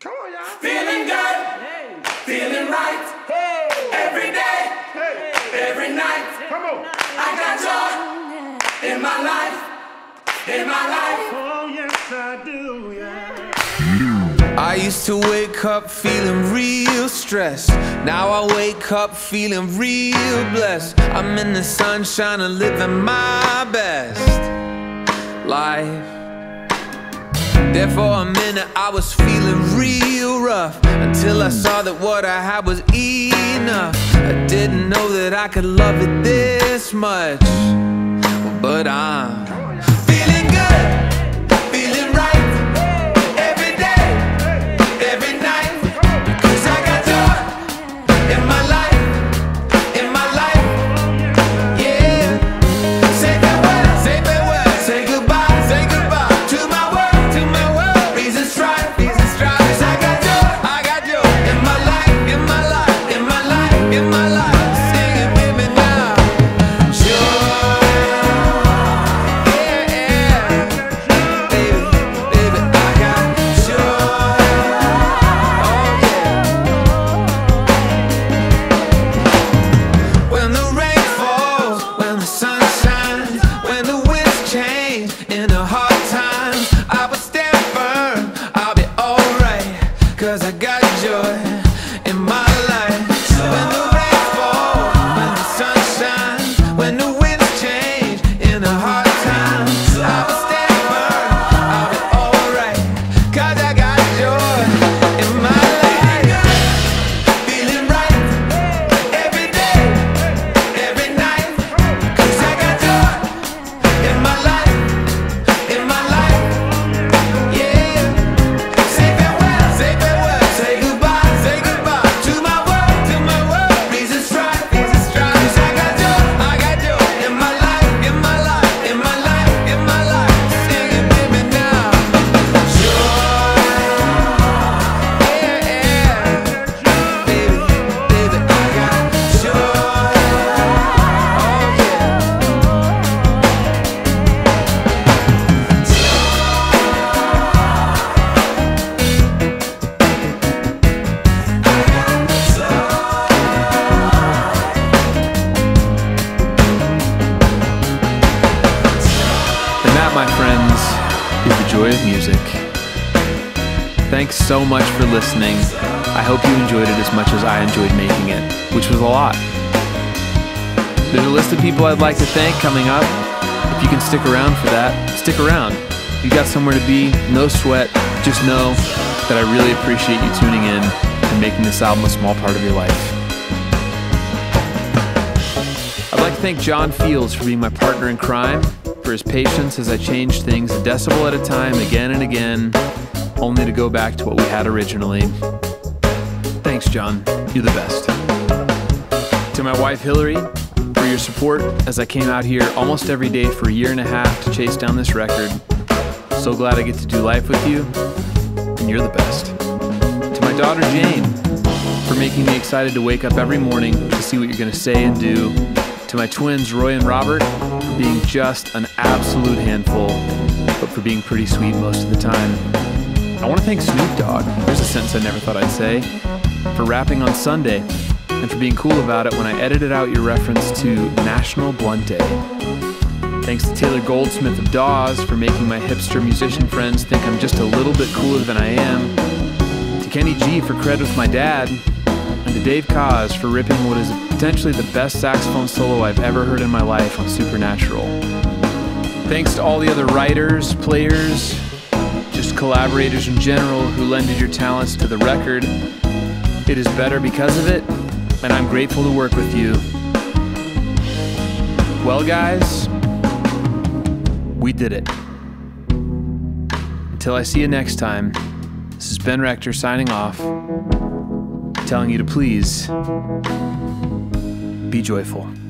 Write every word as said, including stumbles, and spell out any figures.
Come on, y'all. Feeling good, hey. Feeling right, hey. Every day, hey. Every night. Come on. I got joy in my life, in my life. Oh, yes, I do, yeah. I used to wake up feeling real stressed. Now I wake up feeling real blessed. I'm in the sunshine and living my best life. There for a minute I was feeling real rough, until I saw that what I had was enough. I didn't know that I could love it this much, but I'm feeling good, feeling right, every day, every night. Cause I got joy in my life, in my life, yeah. Say farewell, say farewell, say goodbye, say goodbye to my world, to my world. Reason strife, reason strife. Cause I got joy, I got joy in my life, in my life, in my life, in my life. Sing it with me now. Joy, yeah, yeah. Baby, baby, I got joy. Oh yeah. When the rain falls, when the sun shines, when the winds change in the hard times, I will stand firm, I'll be alright. Cause I got joy in my life. When the rain falls, when the sun shines, when the winds change in the hard times, I will stand firm, I'll be alright. Cause I got joy in my life. Feeling right, every day, every night. Cause I got joy in my life, in my life, yeah. Say farewell, say farewell, say goodbye, say goodbye to my world, to my world. Reason strife, reason strife. Cause I got joy, I got joy in my life, in my life, in my life, in my life. Sing it with me now. Joy, yeah, yeah. Baby, baby, I got joy. Oh yeah. And that, my friends, is the joy of music. Thanks so much for listening. I hope you enjoyed it as much as I enjoyed making it, which was a lot. There's a list of people I'd like to thank coming up. If you can stick around for that, stick around. You got somewhere to be, no sweat. Just know that I really appreciate you tuning in and making this album a small part of your life. I'd like to thank John Fields for being my partner in crime, for his patience as I changed things a decibel at a time, again and again, only to go back to what we had originally. Thanks, John. You're the best. To my wife, Hillary, for your support as I came out here almost every day for a year and a half to chase down this record. So glad I get to do life with you, and you're the best. To my daughter, Jane, for making me excited to wake up every morning to see what you're gonna say and do. To my twins, Roy and Robert, for being just an absolute handful, but for being pretty sweet most of the time. I want to thank Snoop Dogg, there's a sentence I never thought I'd say, for rapping on Sunday, and for being cool about it when I edited out your reference to National Blunt Day. Thanks to Taylor Goldsmith of Dawes for making my hipster musician friends think I'm just a little bit cooler than I am. To Kenny G for credit with my dad. And to Dave Koz for ripping what is potentially the best saxophone solo I've ever heard in my life on Supernatural. Thanks to all the other writers, players, just collaborators in general who lended your talents to the record. It is better because of it, and I'm grateful to work with you. Well, guys, we did it. Until I see you next time, this is Ben Rector signing off, telling you to please be joyful.